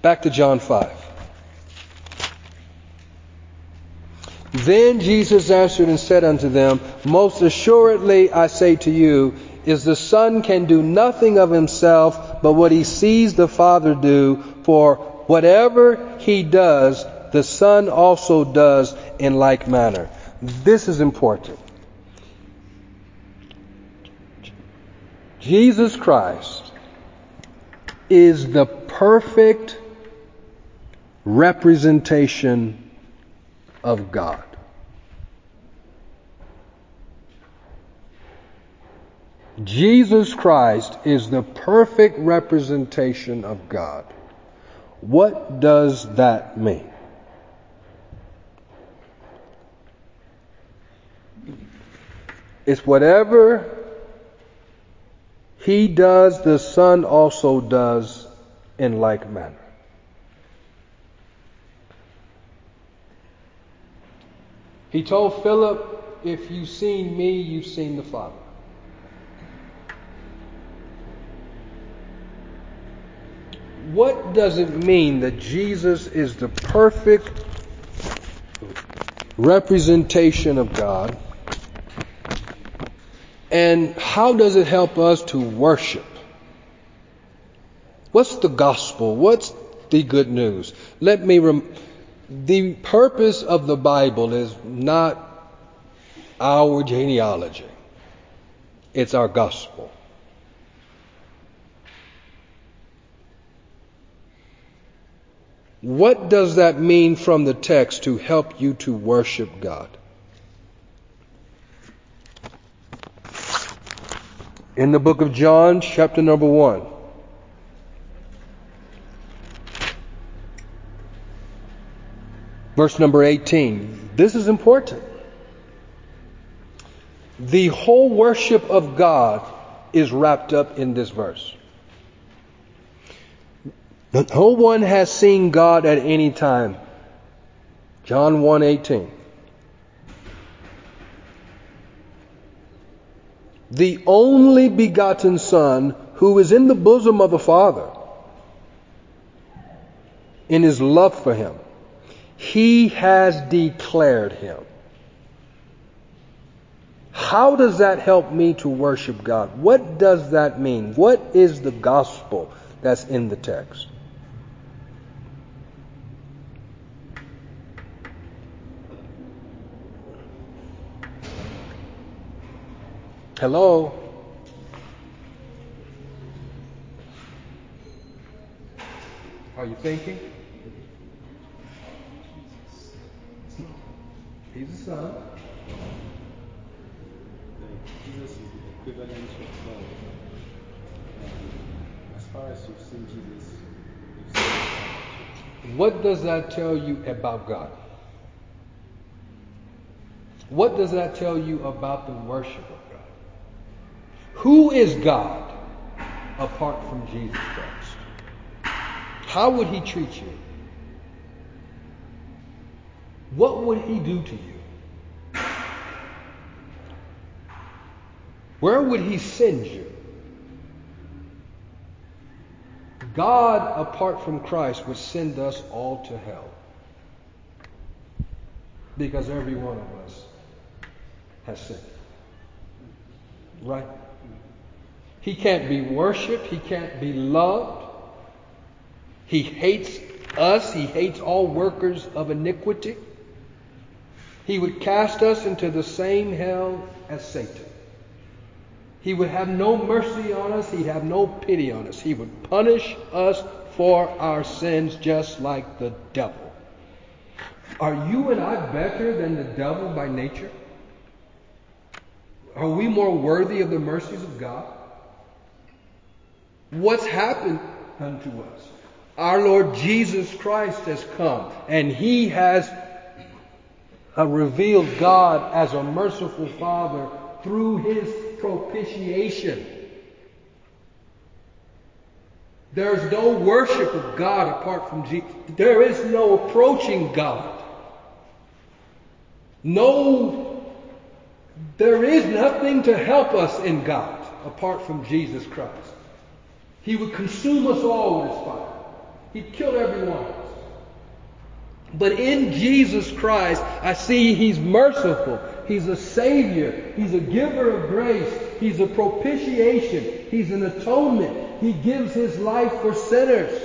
Back to John 5. Then Jesus answered and said unto them, Most assuredly I say to you, is the Son can do nothing of himself, but what he sees the Father do, for whatever he does, the Son also does in like manner. This is important. Jesus Christ is the perfect representation of God. Jesus Christ is the perfect representation of God. What does that mean? It's whatever he does, the Son also does in like manner. He told Philip, if you've seen me, you've seen the Father. What does it mean that Jesus is the perfect representation of God? And how does it help us to worship? What's the gospel? What's the good news? The purpose of the Bible is not our genealogy. It's our gospel. What does that mean from the text to help you to worship God? In the book of John, chapter number 1. Verse number 18. This is important. The whole worship of God is wrapped up in this verse. No one has seen God at any time. John 1:18. The only begotten Son who is in the bosom of the Father in his love for him. He has declared him. How does that help me to worship God? What does that mean? What is the gospel that's in the text? Hello? Are you thinking? He's the Son. Jesus is the equivalent of God. As far as you've seen Jesus, you've seen God. What does that tell you about God? What does that tell you about the worship of God? Who is God apart from Jesus Christ? How would he treat you? What would he do to you? Where would he send you? God, apart from Christ, would send us all to hell. Because every one of us has sinned. Right? He can't be worshipped. He can't be loved. He hates us. He hates all workers of iniquity. He would cast us into the same hell as Satan. He would have no mercy on us. He'd have no pity on us. He would punish us for our sins just like the devil. Are you and I better than the devil by nature? Are we more worthy of the mercies of God? What's happened unto us? Our Lord Jesus Christ has come, and he has revealed God as a merciful Father through his propitiation. There's no worship of God apart from Jesus. There is no approaching God. There is nothing to help us in God apart from Jesus Christ. He would consume us all with his fire. He'd kill everyone else. But in Jesus Christ, I see He's merciful. He's a Savior. He's a giver of grace. He's a propitiation. He's an atonement. He gives His life for sinners.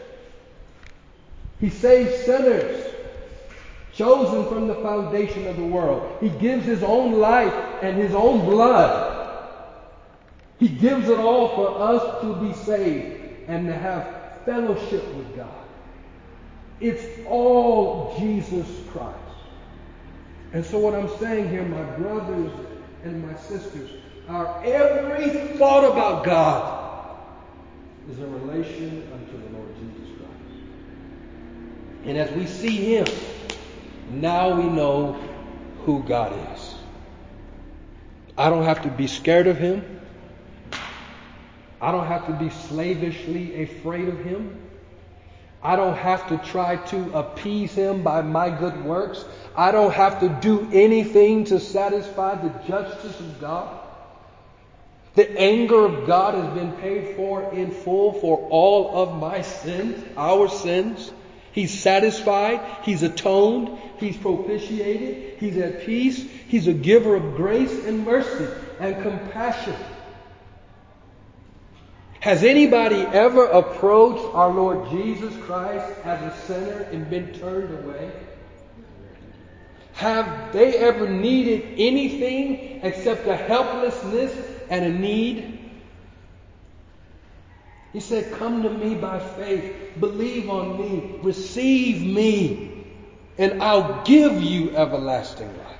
He saves sinners, chosen from the foundation of the world. He gives His own life and His own blood. He gives it all for us to be saved and to have fellowship with God. It's all Jesus Christ. And so what I'm saying here, my brothers and my sisters, our every thought about God is a relation unto the Lord Jesus Christ. And as we see Him, now we know who God is. I don't have to be scared of Him. I don't have to be slavishly afraid of Him. I don't have to try to appease Him by my good works. I don't have to do anything to satisfy the justice of God. The anger of God has been paid for in full for all of my sins, our sins. He's satisfied. He's atoned. He's propitiated. He's at peace. He's a giver of grace and mercy and compassion. Has anybody ever approached our Lord Jesus Christ as a sinner and been turned away? Have they ever needed anything except a helplessness and a need? He said, come to me by faith, believe on me, receive me, and I'll give you everlasting life.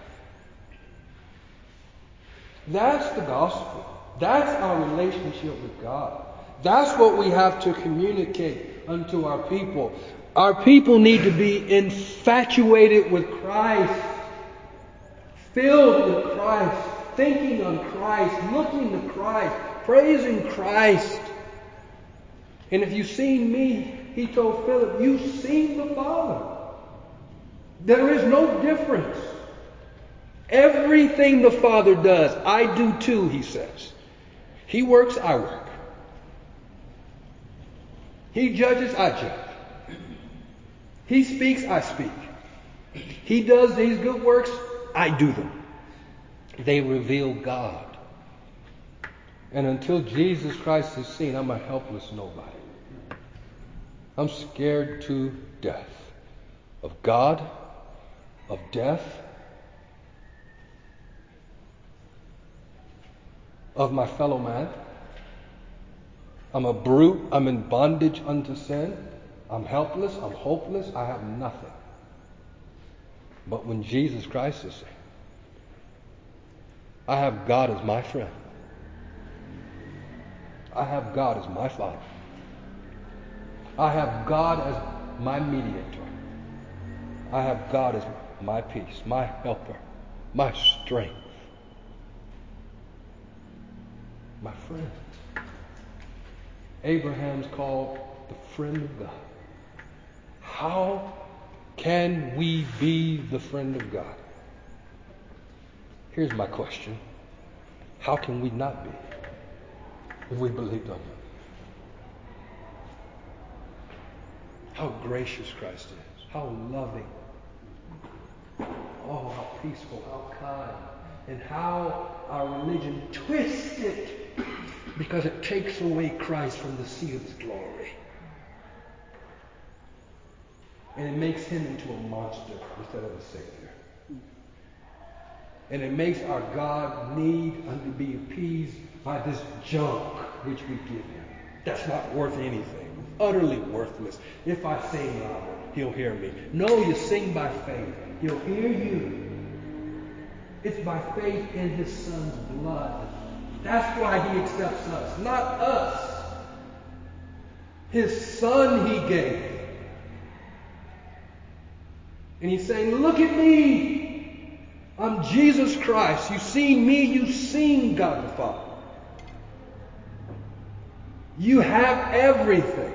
That's the gospel. That's our relationship with God. That's what we have to communicate unto our people. Our people need to be infatuated with Christ, filled with Christ, thinking on Christ, looking to Christ, praising Christ. And if you've seen me, He told Philip, you've seen the Father. There is no difference. Everything the Father does, I do too, He says. He works, I work. He judges, I judge. He speaks, I speak. He does these good works, I do them. They reveal God. And until Jesus Christ is seen, I'm a helpless nobody. I'm scared to death of God, of death, of my fellow man. I'm a brute. I'm in bondage unto sin. I'm helpless. I'm hopeless. I have nothing. But when Jesus Christ is seen, I have God as my friend. I have God as my Father. I have God as my mediator. I have God as my peace, my helper, my strength, my friend. Abraham's called the friend of God. How can we be the friend of God? Here's my question. How can we not be if we believed on Him? How gracious Christ is. How loving. Oh, how peaceful, how kind. And how our religion twists it because it takes away Christ from the seat of His glory. And it makes Him into a monster instead of a Savior. And it makes our God need to be appeased by this junk which we give Him. That's not worth anything. Utterly worthless. If I sing louder, He'll hear me. No, you sing by faith. He'll hear you. It's by faith in His Son's blood. That's why He accepts us, not us. His Son He gave. And He's saying, look at me. I'm Jesus Christ. You've seen me, you've seen God the Father. You have everything.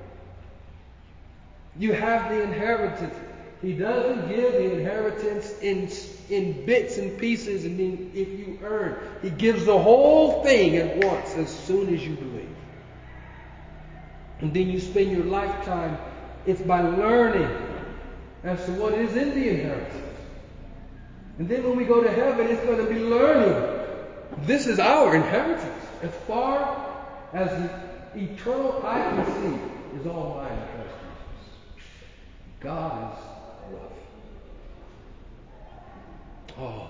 You have the inheritance. He doesn't give the inheritance in bits and pieces and then if you earn. He gives the whole thing at once as soon as you believe. And then you spend your lifetime It's by learning as to what is in the inheritance. And then when we go to heaven, it's going to be learning. This is our inheritance. As far as the eternal eye can see is all mine in Christ Jesus. God is love. Oh.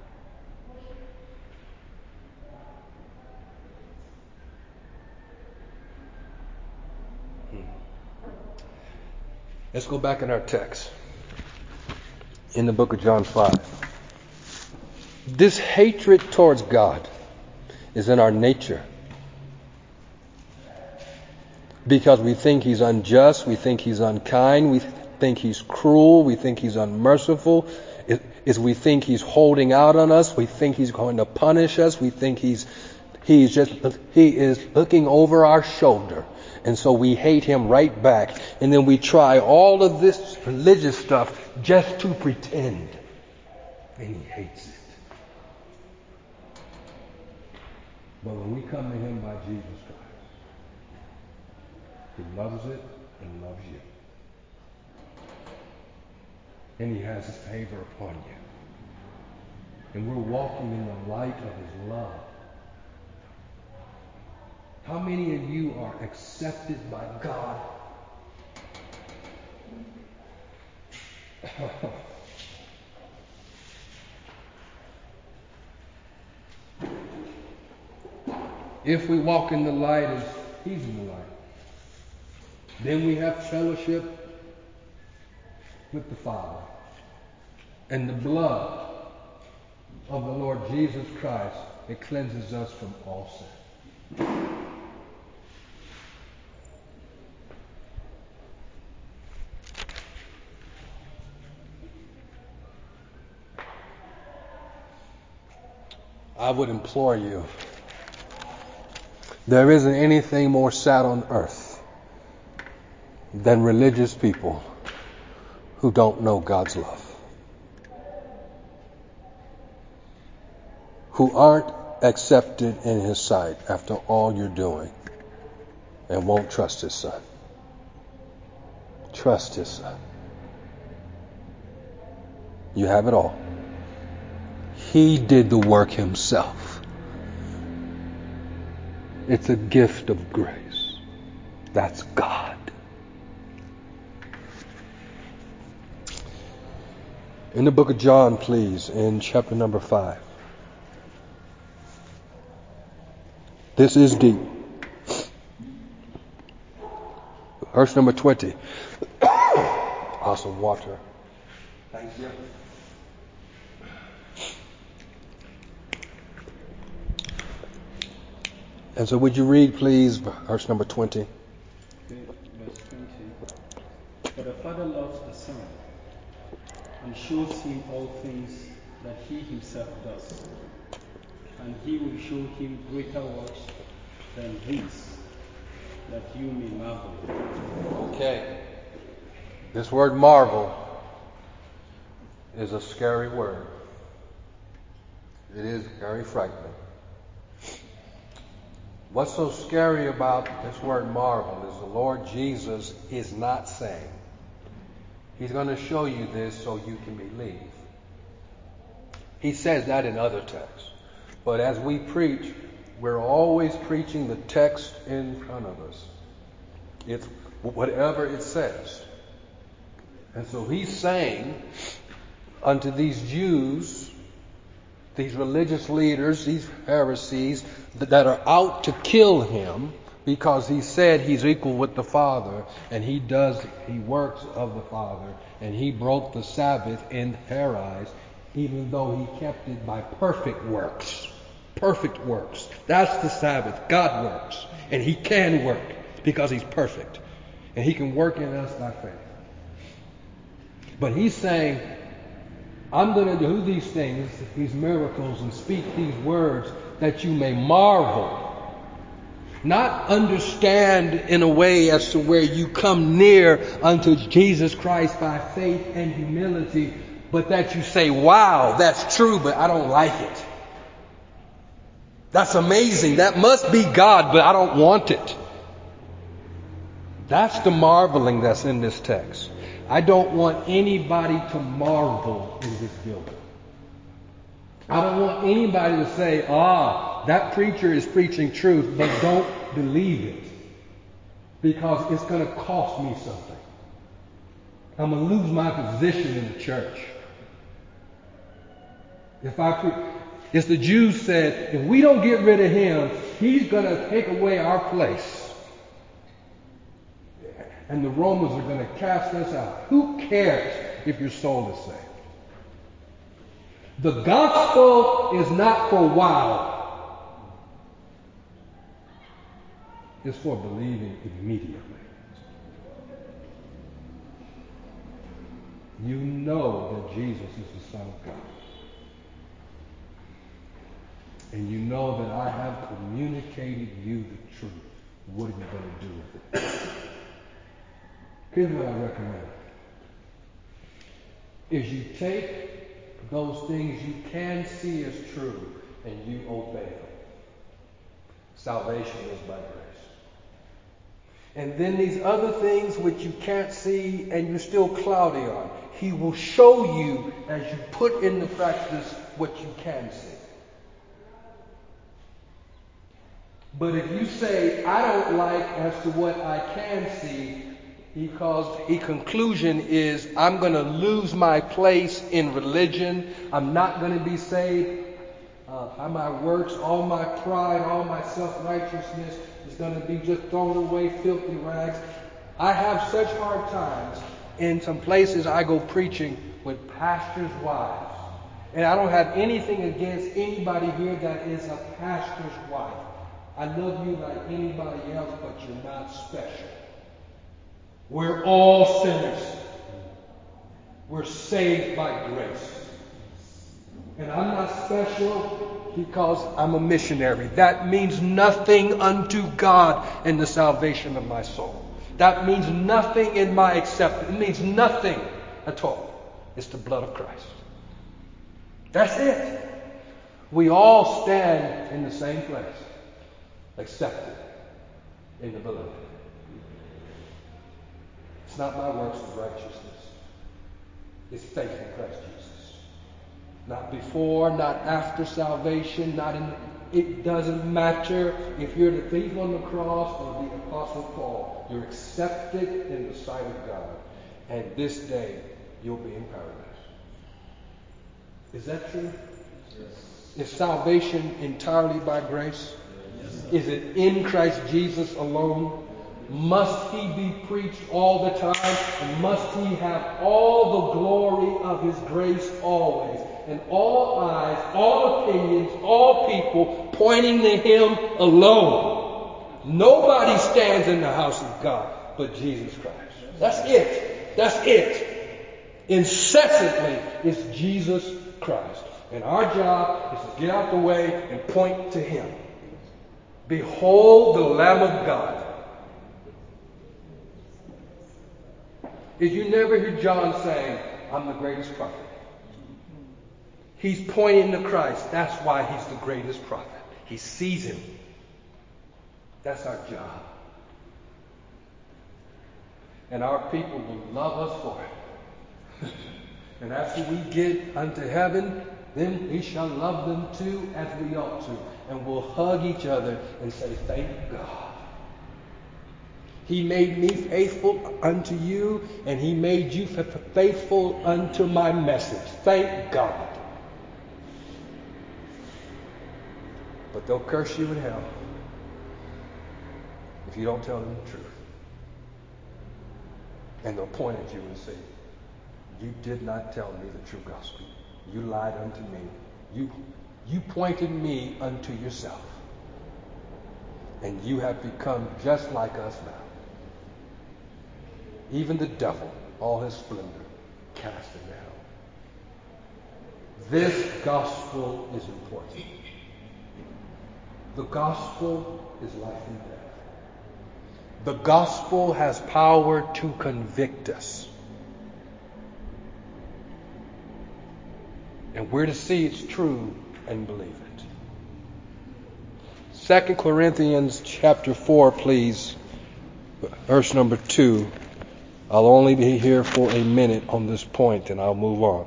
Let's go back in our text. In the book of John 5. This hatred towards God is in our nature. Because we think He's unjust, we think He's unkind, we think He's cruel, we think He's unmerciful. We think He's holding out on us, we think He's going to punish us, we think He is looking over our shoulder. And so we hate Him right back. And then we try all of this religious stuff just to pretend. And He hates it. But when we come to Him by Jesus Christ, He loves it and loves you. And He has His favor upon you. And we're walking in the light of His love. How many of you are accepted by God? If we walk in the light as He's in the light, then we have fellowship with the Father. And the blood of the Lord Jesus Christ, it cleanses us from all sin. I would implore you, there isn't anything more sad on earth than religious people who don't know God's love, who aren't accepted in His sight after all you're doing, and won't trust His Son. Trust His Son. You have it all. He did the work Himself. It's a gift of grace. That's God. In the book of John, please, in chapter number 5. This is deep. Verse number 20. Awesome water. Thank you. And so would you read, please, verse number 20? Okay, verse 20. For the Father loves the Son and shows Him all things that He Himself does. And He will show Him greater works than these, that you may marvel. Okay. This word marvel is a scary word. It is very frightening. What's so scary about this word marvel is the Lord Jesus is not saying, He's going to show you this so you can believe. He says that in other texts. But as we preach, we're always preaching the text in front of us. It's whatever it says. And so He's saying unto these Jews, these religious leaders, these Pharisees that are out to kill Him because He said He's equal with the Father and He works of the Father, and He broke the Sabbath in Paradise, even though He kept it by perfect works. Perfect works. That's the Sabbath. God works. And He can work because He's perfect. And He can work in us by faith. But He's saying, I'm going to do these things, these miracles, and speak these words that you may marvel. Not understand in a way as to where you come near unto Jesus Christ by faith and humility, but that you say, wow, that's true, but I don't like it. That's amazing. That must be God, but I don't want it. That's the marveling that's in this text. I don't want anybody to marvel in this building. I don't want anybody to say, that preacher is preaching truth, but don't believe it. Because it's going to cost me something. I'm going to lose my position in the church. As the Jews said, if we don't get rid of him, he's going to take away our place. And the Romans are going to cast us out. Who cares if your soul is saved? The gospel is not for wow. It's for believing immediately. You know that Jesus is the Son of God. And you know that I have communicated you the truth. What are you going to do with it? Here's what I recommend. Is you take those things you can see as true and you obey them. Salvation is by grace. And then these other things which you can't see and you're still cloudy on, he will show you as you put into practice what you can see. But if you say, I don't like as to what I can see, because the conclusion is, I'm going to lose my place in religion. I'm not going to be saved. By my works, all my pride, all my self-righteousness is going to be just thrown away, filthy rags. I have such hard times in some places I go preaching with pastors' wives. And I don't have anything against anybody here that is a pastor's wife. I love you like anybody else, but you're not special. We're all sinners. We're saved by grace. And I'm not special because I'm a missionary. That means nothing unto God in the salvation of my soul. That means nothing in my acceptance. It means nothing at all. It's the blood of Christ. That's it. We all stand in the same place. Accepted in the beloved. It's not my works of righteousness. It's faith in Christ Jesus. Not before, not after salvation, it doesn't matter if you're the thief on the cross or the Apostle Paul. You're accepted in the sight of God. And this day, you'll be in paradise. Is that true? Yes. Is salvation entirely by grace? Yes. Is it in Christ Jesus alone? Must he be preached all the time? And must he have all the glory of his grace always? And all eyes, all opinions, all people pointing to him alone. Nobody stands in the house of God but Jesus Christ. That's it. That's it. Incessantly, it's Jesus Christ. And our job is to get out the way and point to him. Behold the Lamb of God. Did you never hear John saying, I'm the greatest prophet? He's pointing to Christ. That's why he's the greatest prophet. He sees him. That's our job. And our people will love us for it. And after we get unto heaven, then we shall love them too as we ought to. And we'll hug each other and say, thank God. He made me faithful unto you, and he made you faithful unto my message. Thank God. But they'll curse you in hell if you don't tell them the truth. And they'll point at you and say, you did not tell me the true gospel. You lied unto me. You pointed me unto yourself. And you have become just like us now. Even the devil, all his splendor, cast into hell. This gospel is important. The gospel is life and death. The gospel has power to convict us. And we're to see it's true and believe it. 2 Corinthians chapter 4, please. verse number 2. I'll only be here for a minute on this point and I'll move on.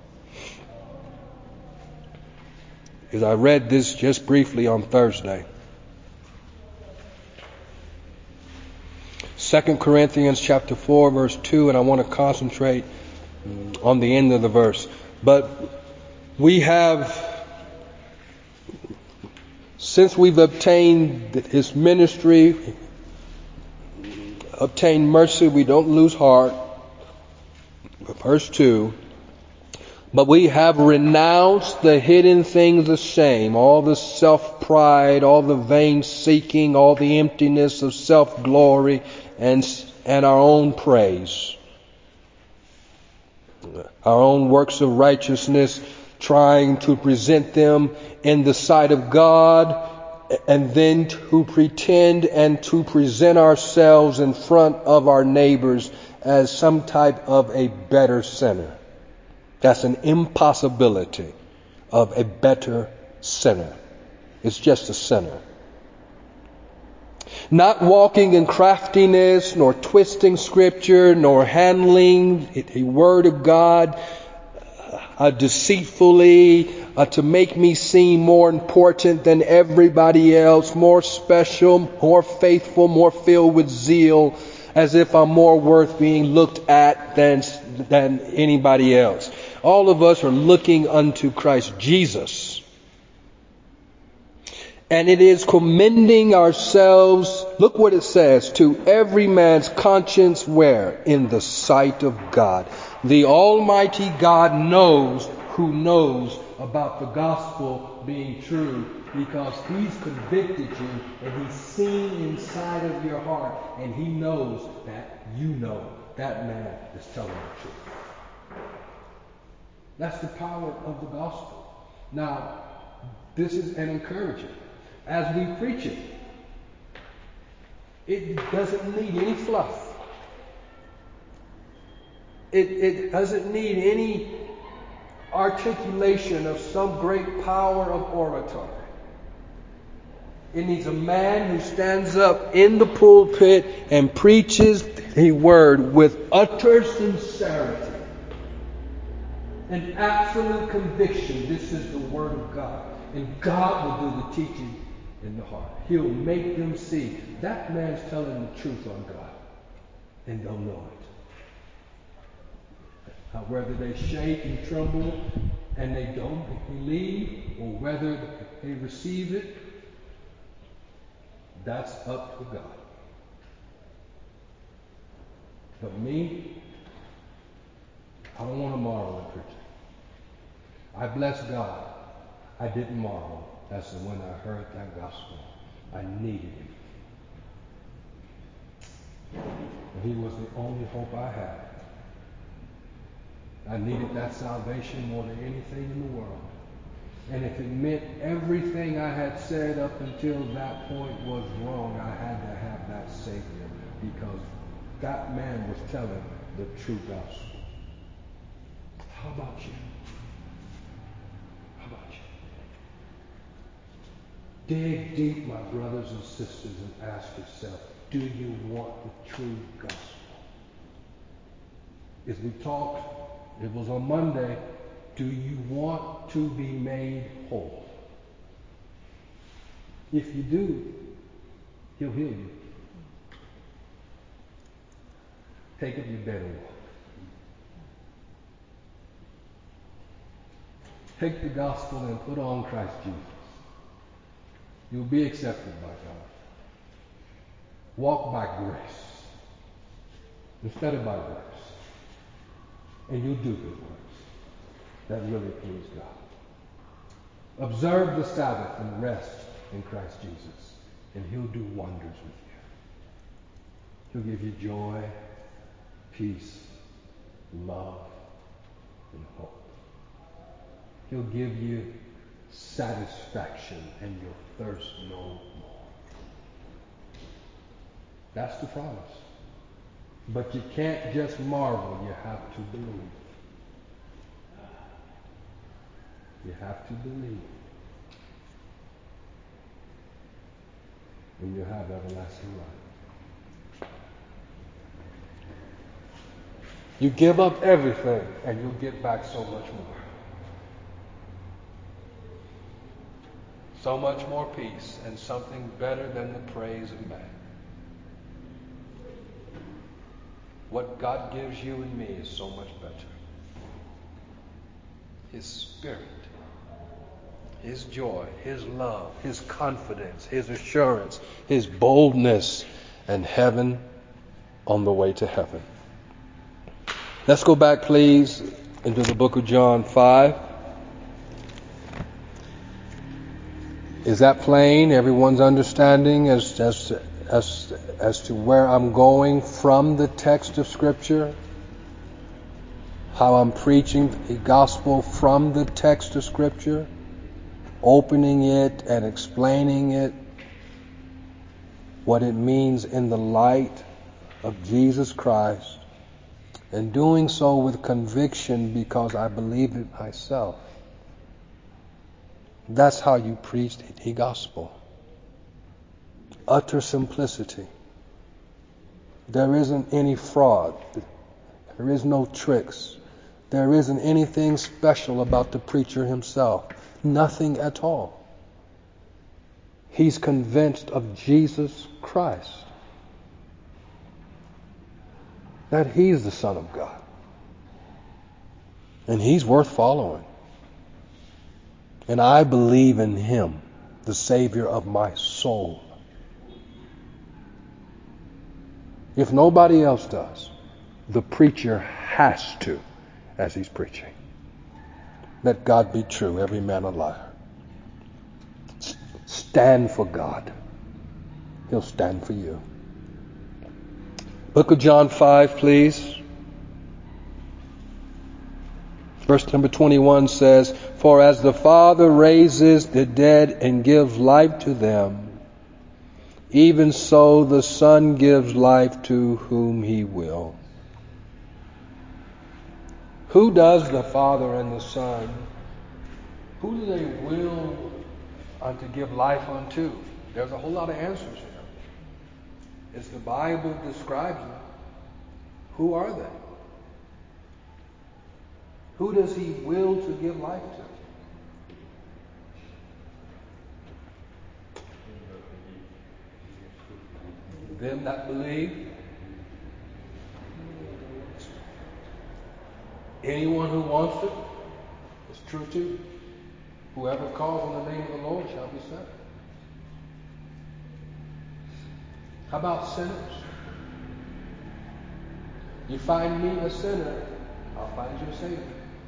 As I read this just briefly on Thursday. 2 Corinthians chapter 4 verse 2, and I want to concentrate on the end of the verse. But we have, since we've obtained His ministry, obtained mercy, we don't lose heart. Verse 2. But we have renounced the hidden things of shame, all the self-pride, all the vain seeking, all the emptiness of self-glory, and our own praise. Our own works of righteousness, trying to present them in the sight of God, and then to pretend and to present ourselves in front of our neighbors as some type of a better sinner. That's an impossibility of a better sinner. It's just a sinner. Not walking in craftiness, nor twisting Scripture, nor handling a word of God deceitfully to make me seem more important than everybody else, more special, more faithful, more filled with zeal, as if I'm more worth being looked at than anybody else. All of us are looking unto Christ Jesus. And it is commending ourselves, look what it says, to every man's conscience where? In the sight of God. The Almighty God knows who knows about the gospel being true, because He's convicted you and He's seen inside of your heart, and He knows that you know that man is telling the truth. That's the power of the gospel. Now, this is an encouragement. As we preach it, it doesn't need any fluff. It doesn't need any articulation of some great power of oratory. It needs a man who stands up in the pulpit and preaches the word with utter sincerity and absolute conviction. This is the word of God. And God will do the teaching in the heart. He'll make them see that man's telling the truth on God. And they'll know it. Whether they shake and tremble and they don't believe, or whether they receive it, that's up to God. But me, I don't want to marvel at preaching. I bless God. I didn't marvel. That's when I heard that gospel. I needed Him. And He was the only hope I had. I needed that salvation more than anything in the world. And if it meant everything I had said up until that point was wrong, I had to have that Savior, because that man was telling the true gospel. How about you? How about you? Dig deep, my brothers and sisters, and ask yourself, do you want the true gospel? As we talked, it was on Monday, do you want to be made whole? If you do, He'll heal you. Take up your bed and walk. Take the gospel and put on Christ Jesus. You'll be accepted by God. Walk by grace instead of by works. And you'll do good works that really please God. Observe the Sabbath and rest in Christ Jesus, and He'll do wonders with you. He'll give you joy, peace, love, and hope. He'll give you satisfaction, and you'll thirst no more. That's the promise. But you can't just marvel, you have to believe. You have to believe. And you'll have everlasting life. You give up everything and you'll get back so much more. So much more peace and something better than the praise of man. What God gives you and me is so much better. His Spirit, His joy, His love, His confidence, His assurance, His boldness, and heaven on the way to heaven. Let's go back, please, into the book of John 5. Is that plain? Everyone's understanding as to where I'm going from the text of Scripture? How I'm preaching the gospel from the text of Scripture? Opening it and explaining it, what it means in the light of Jesus Christ, and doing so with conviction because I believe it myself. That's how you preach the gospel. Utter simplicity. There isn't any fraud. There is no tricks. There isn't anything special about the preacher himself. Nothing at all. He's convinced of Jesus Christ, that He's the Son of God. And He's worth following. And I believe in Him, the Savior of my soul. If nobody else does, the preacher has to, as he's preaching. Let God be true, every man a liar. Stand for God. He'll stand for you. Book of John 5, please. Verse number 21 says, "For as the Father raises the dead and gives life to them, even so the Son gives life to whom He will." Who does the Father and the Son? Who do they will to give life unto? There's a whole lot of answers here. As the Bible describes them, who are they? Who does He will to give life to? Them that believe. Anyone who wants it, it's true too. Whoever calls on the name of the Lord shall be saved. How about sinners? You find me a sinner, I'll find you a Savior.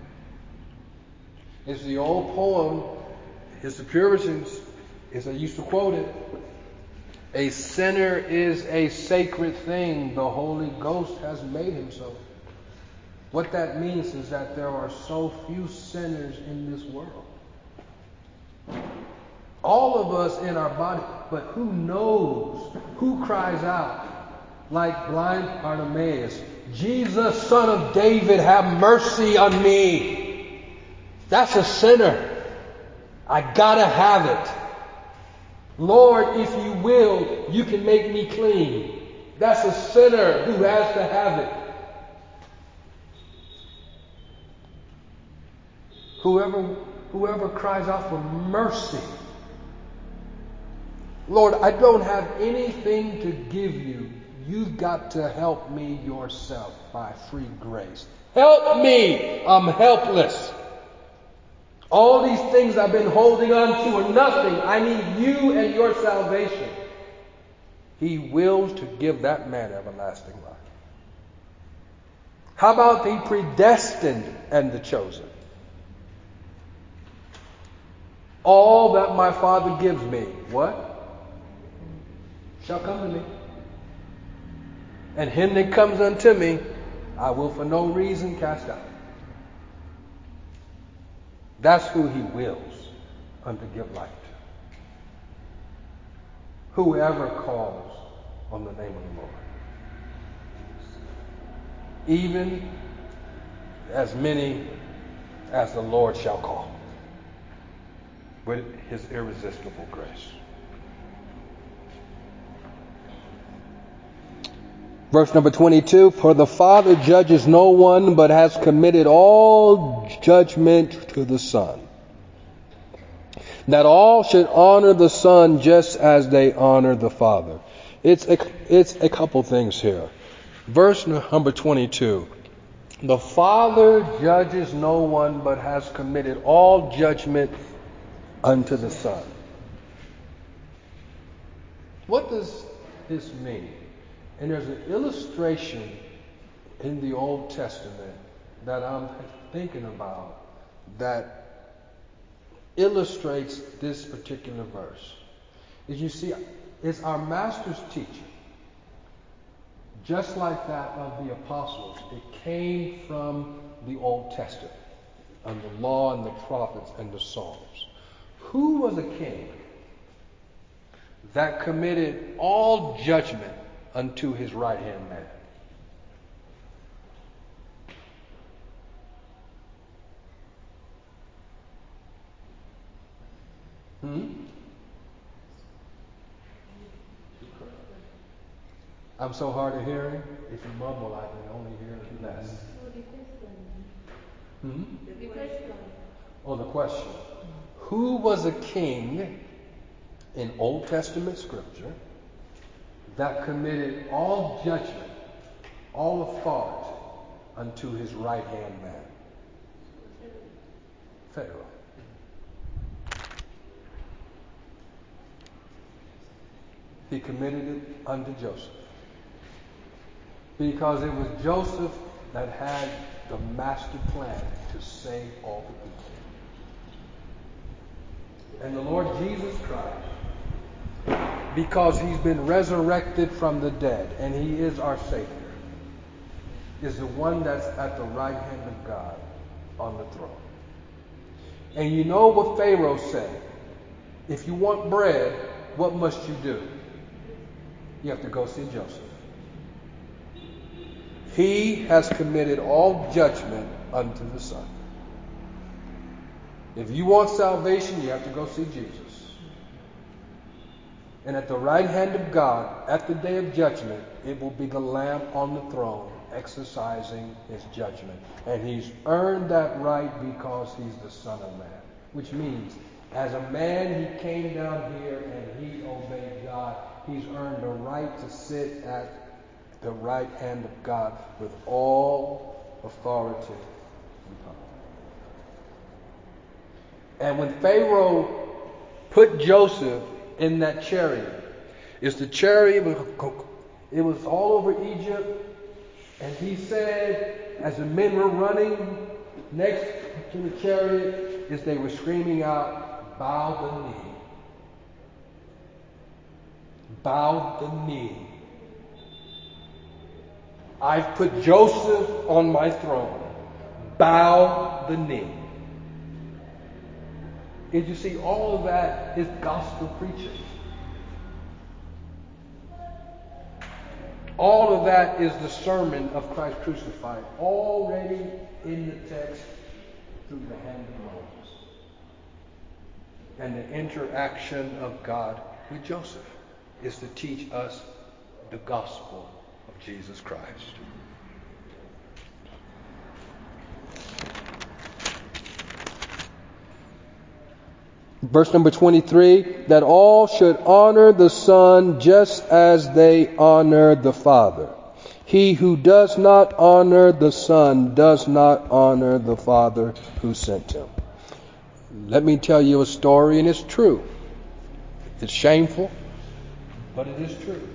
It's the old poem, it's the Puritans, as I used to quote it. A sinner is a sacred thing, the Holy Ghost has made him so. What that means is that there are so few sinners in this world. All of us in our body, but who knows? Who cries out like blind Bartimaeus, "Jesus, Son of David, have mercy on me"? That's a sinner. I gotta have it. Lord, if you will, you can make me clean. That's a sinner who has to have it. Whoever cries out for mercy. Lord, I don't have anything to give you. You've got to help me yourself by free grace. Help me! I'm helpless. All these things I've been holding on to are nothing. I need you and your salvation. He wills to give that man everlasting life. How about the predestined and the chosen? All that my Father gives me, what? Shall come to me. And him that comes unto me, I will for no reason cast out. That's who He wills unto give life to. Whoever calls on the name of the Lord. Even as many as the Lord shall call. With His irresistible grace. Verse number 22, for the Father judges no one, but has committed all judgment to the Son, that all should honor the Son just as they honor the Father. It's a couple things here. Verse number 22, the Father judges no one, but has committed all judgment unto the Son. What does this mean? And there's an illustration in the Old Testament that I'm thinking about that illustrates this particular verse. As you see, it's our Master's teaching, just like that of the apostles. It came from the Old Testament, and the law and the prophets and the Psalms. Who was a king that committed all judgment unto his right-hand man? I'm so hard of hearing. If you mumble, I can only hear less. Oh, the question. Who was a king in Old Testament scripture that committed all judgment, all authority unto his right-hand man? Pharaoh. He committed it unto Joseph, because it was Joseph that had the master plan to save all the people. And the Lord Jesus Christ, because he's been resurrected from the dead and he is our Savior, is the one that's at the right hand of God on the throne. And you know what Pharaoh said? If you want bread, what must you do? You have to go see Joseph. He has committed all judgment unto the Son. If you want salvation, you have to go see Jesus. And at the right hand of God, at the day of judgment, it will be the Lamb on the throne exercising his judgment. And he's earned that right because he's the Son of Man. Which means, as a man, he came down here and he obeyed God. He's earned the right to sit at the right hand of God with all authority and power. And when Pharaoh put Joseph in that chariot, it was all over Egypt, and he said, as the men were running next to the chariot, as they were screaming out, bow the knee. Bow the knee. I've put Joseph on my throne. Bow the knee. And you see, all of that is gospel preaching. All of that is the sermon of Christ crucified, already in the text through the hand of Moses. And the interaction of God with Joseph is to teach us the gospel of Jesus Christ. Verse number 23, that all should honor the Son just as they honor the Father. He who does not honor the Son does not honor the Father who sent him. Let me tell you a story, and it's true. It's shameful, but it is true.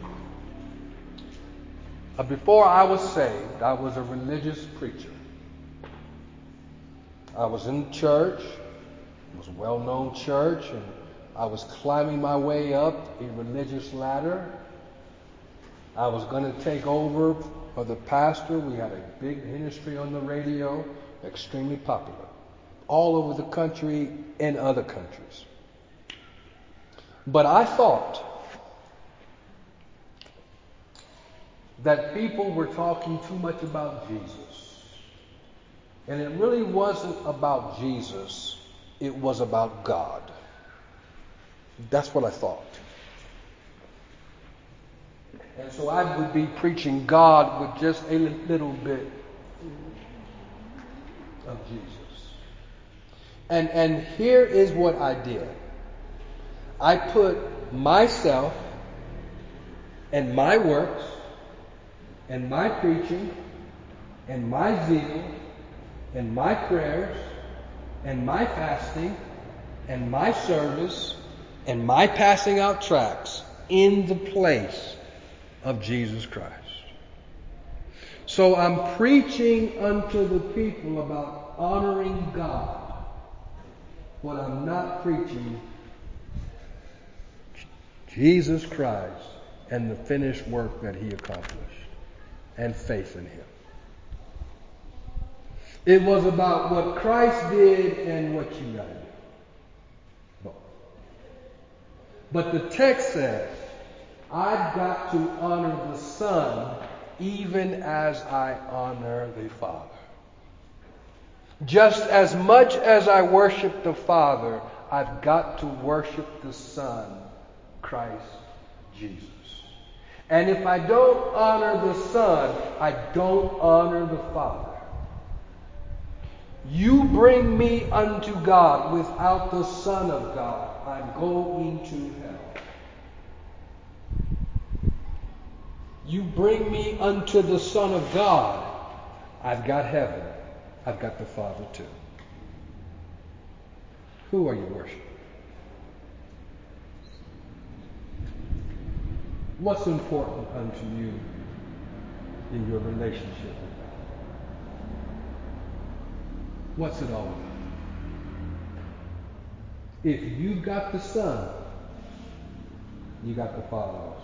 Before I was saved, I was a religious preacher. I was in church. It was a well-known church, and I was climbing my way up a religious ladder. I was going to take over for the pastor. We had a big ministry on the radio, extremely popular, all over the country and other countries. But I thought that people were talking too much about Jesus. And it really wasn't about Jesus. It was about God. That's what I thought. And so I would be preaching God with just a little bit of Jesus. And here is what I did. I put myself and my works and my preaching and my zeal and my prayers and my fasting and my service and my passing out tracts in the place of Jesus Christ. So I'm preaching unto the people about honoring God, but I'm not preaching Jesus Christ and the finished work that He accomplished and faith in Him. It was about what Christ did and what you got to do. Both. But the text says, I've got to honor the Son even as I honor the Father. Just as much as I worship the Father, I've got to worship the Son, Christ Jesus. And if I don't honor the Son, I don't honor the Father. You bring me unto God without the Son of God, I'm going to hell. You bring me unto the Son of God, I've got heaven. I've got the Father too. Who are you worshiping? What's important unto you in your relationship with God? What's it all about? If you've got the Son, you got the Father also.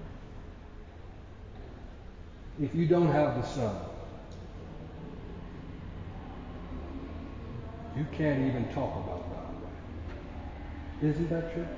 If you don't have the Son, you can't even talk about God right. Isn't that true?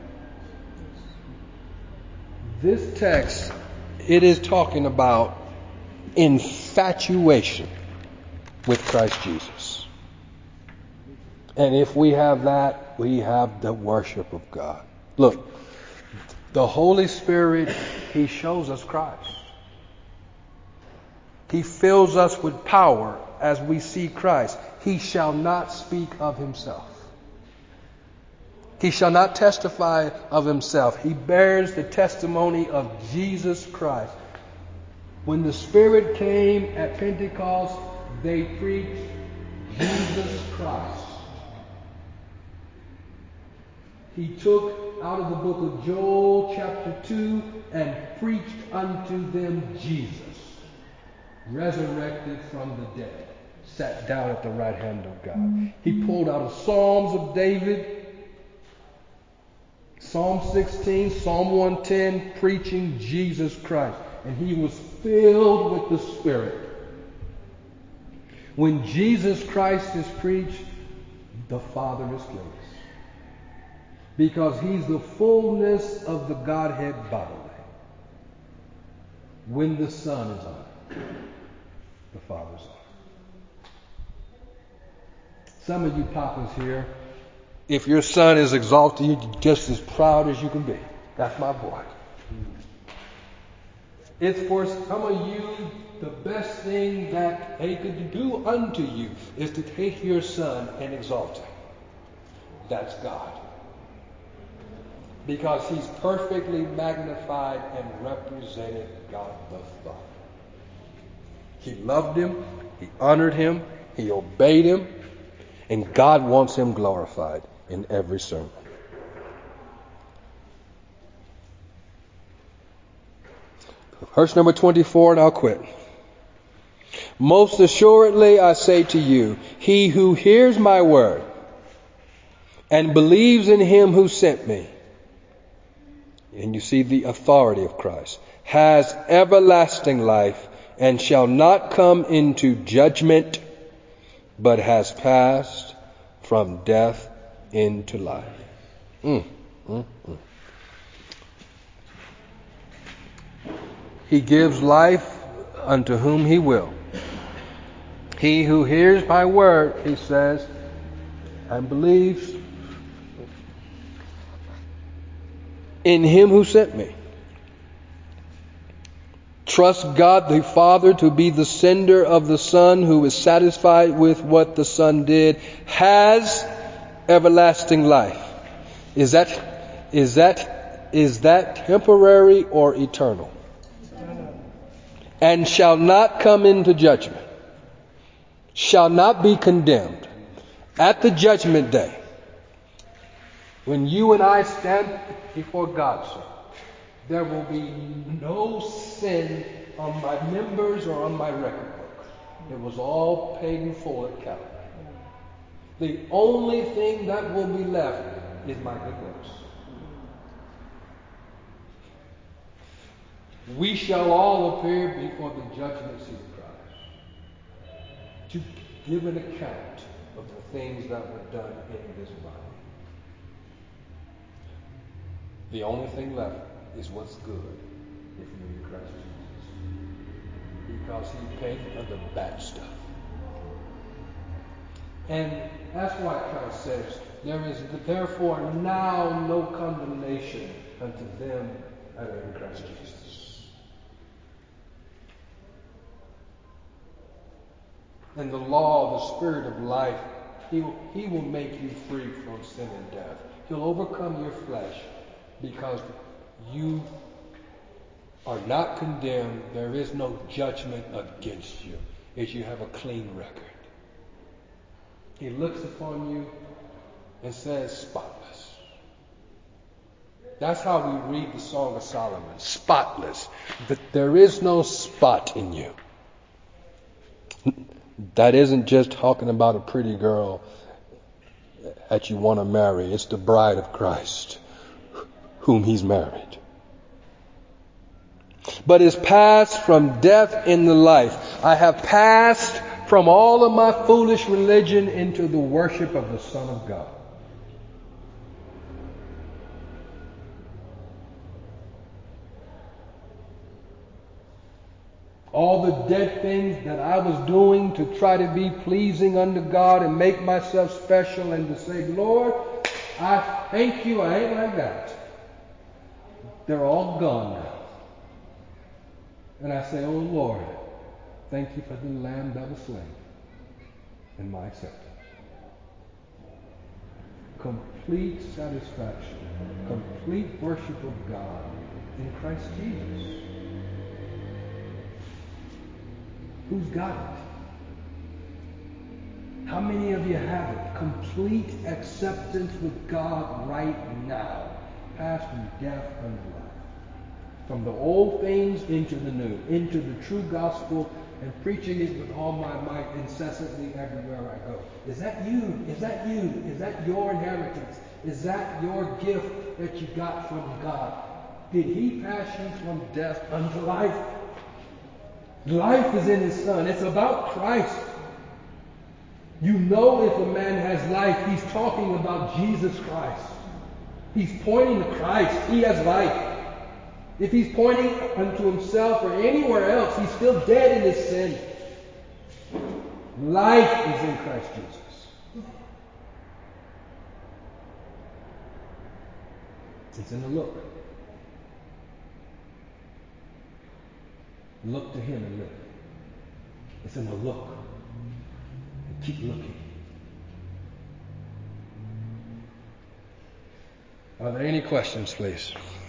This text, it is talking about infatuation with Christ Jesus. And if we have that, we have the worship of God. Look, the Holy Spirit, He shows us Christ. He fills us with power as we see Christ. He shall not speak of Himself. He shall not testify of Himself. He bears the testimony of Jesus Christ. When the Spirit came at Pentecost, they preached Jesus Christ. He took out of the book of Joel chapter 2 and preached unto them Jesus, resurrected from the dead, sat down at the right hand of God. He pulled out of Psalms of David, Psalm 16, Psalm 110, preaching Jesus Christ. And He was filled with the Spirit. When Jesus Christ is preached, the Father is pleased. Because He's the fullness of the Godhead bodily. When the Son is honored, the Father's honored. Some of you papas here, if your son is exalted, you're just as proud as you can be. That's my boy. It's for some of you, the best thing that they could do unto you is to take your son and exalt him. That's God. Because He's perfectly magnified and represented God the Father. He loved Him, He honored Him, He obeyed Him, and God wants Him glorified in every sermon. Verse number 24, and I'll quit. Most assuredly I say to you, he who hears my word and believes in Him who sent me, and you see the authority of Christ, has everlasting life and shall not come into judgment, but has passed from death into life. He gives life unto whom He will. He who hears my word, He says, and believes in Him who sent me. Trust God the Father to be the sender of the Son, who is satisfied with what the Son did, has everlasting life. Is that temporary or eternal? And shall not come into judgment, shall not be condemned at the judgment day. When you and I stand before God, sir, there will be no sin on my members or on my record book. It was all paid in full at Calvary. The only thing that will be left is my good works. We shall all appear before the judgment seat of Christ to give an account of the things that were done in this body. The only thing left is what's good if you're in Christ Jesus, because He paid for the bad stuff. And that's why Christ says, there is therefore now no condemnation unto them that are in Christ Jesus. And the law, the Spirit of life, He will make you free from sin and death. He'll overcome your flesh because you are not condemned. There is no judgment against you as you have a clean record. He looks upon you and says, spotless. That's how we read the Song of Solomon. Spotless. That there is no spot in you. That isn't just talking about a pretty girl that you want to marry. It's the bride of Christ whom He's married. But is passed from death into life. I have passed from all of my foolish religion into the worship of the Son of God. All the dead things that I was doing to try to be pleasing unto God and make myself special and to say, Lord, I thank you, I ain't like that. They're all gone now. And I say, oh Lord, thank you for the Lamb that was slain and my acceptance. Complete satisfaction, complete worship of God in Christ Jesus. Who's got it? How many of you have it? Complete acceptance with God right now. Passed from death unto life. From the old things into the new. Into the true gospel and preaching it with all my might incessantly everywhere I go. Is that you? Is that you? Is that your inheritance? Is that your gift that you got from God? Did He pass you from death unto life? Life is in His Son. It's about Christ. You know if a man has life, he's talking about Jesus Christ. He's pointing to Christ. He has life. If he's pointing unto himself or anywhere else, he's still dead in his sin. Life is in Christ Jesus. It's in the look. Look to Him and live. It's in the look. And keep looking. Are there any questions, please?